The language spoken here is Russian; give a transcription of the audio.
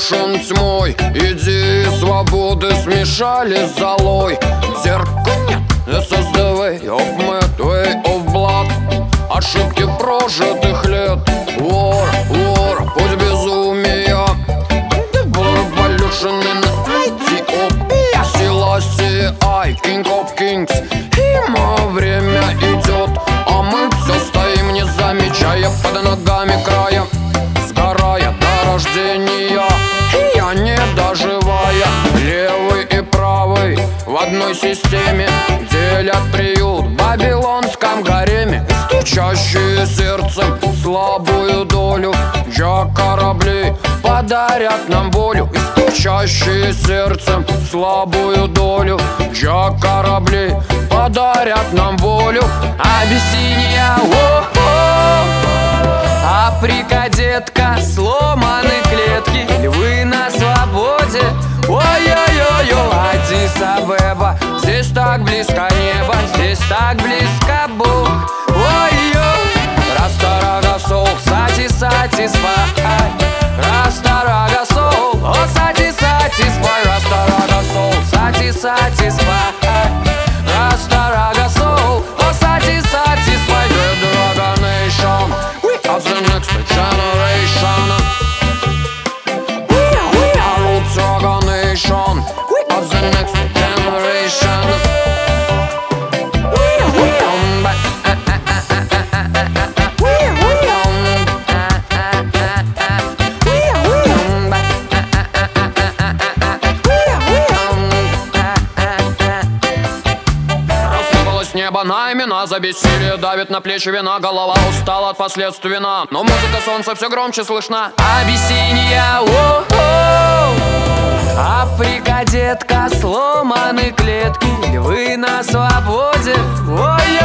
задушен тьмой. Идеи свободы смешались с золой. Зеркал нет, SSDV, of mad, way of blood. Ошибки прожитых лет. War, путь безумия. Revolution in Ethiopia. Selassie I, King of Kings. И время идет, а мы все стоим, не замечая под ногами края, сгорая до рождения. И я не доживая, левый и правый в одной системе делят приют в вавилонском гареме. Стучащие сердцем слабую долю, я корабли подарят нам волю. И стучащие сердцем слабую долю, я корабли подарят нам волю. Абиссиния, Африка, детка, сломаны клетки, львы на свободе. Ой-ой-ой-ой, Аддис-Абеба, здесь так близко небо, здесь так близко Бог. Ой-ой, Растарагасол, сати-сати-спай, Растарагасол, о сати-сати-спай, Растарагасол, сати-сати-спай, Rastaragasol, oh sati-sati-spy. The Dragon Nation, we are the next generation. We are Dragon Nation, we are the next generation. Небо на имена, за бессилие давит на плечи вина. Голова устала от последствий вина, но музыка солнца все громче слышна. Абиссиния, Африка, детка, сломаны клетки, львы на свободе. Ой,